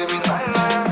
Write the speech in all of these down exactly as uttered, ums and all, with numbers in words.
криминальная.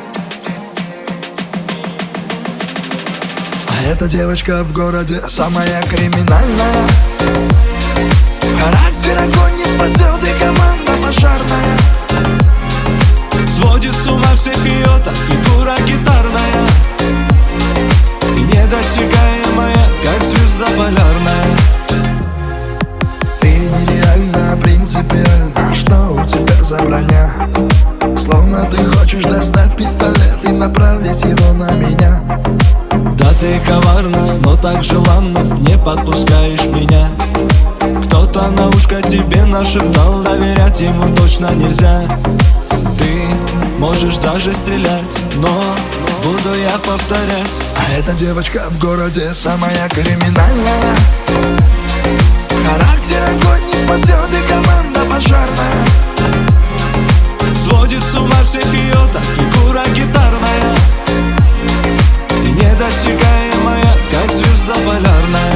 А эта девочка в городе самая криминальная. Характер огонь не спасет, и команда пожарная. Сводит с ума всех ее так фигура гитарная и недосягаемая, как звезда полярная. Ты нереально принципиально, что у тебя за броня? Словно ты хочешь достать пистолет и направить его на меня. Да ты коварна, но так желанно не подпускаешь меня. Кто-то на ушко тебе нашептал, доверять ему точно нельзя. Ты можешь даже стрелять, но буду я повторять. А эта девочка в городе самая криминальная. Характер огонь не спасет, и команда пожарная. Сводит с ума всех ее так фигура гитарная и недосягаемая, как звезда полярная.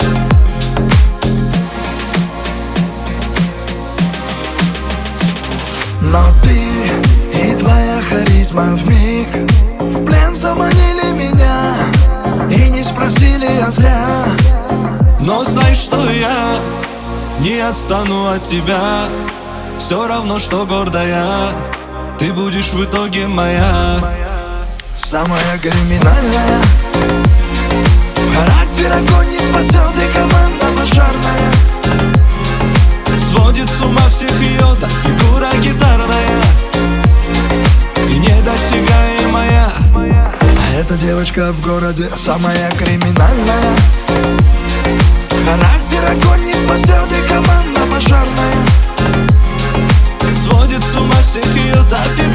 Но ты и твоя харизма вмиг в плен заманили меня и не спросили я зря. Но знай, что я не отстану от тебя. Все равно, что гордая, ты будешь в итоге моя. Самая криминальная. Характер огонь не спасет, и команда пожарная. Сводит с ума всех ее так фигура гитарная и недосягаемая. А эта девочка в городе самая криминальная. Характер огонь не спасет, и команда пожарная. Сводит с ума всех ее так фигура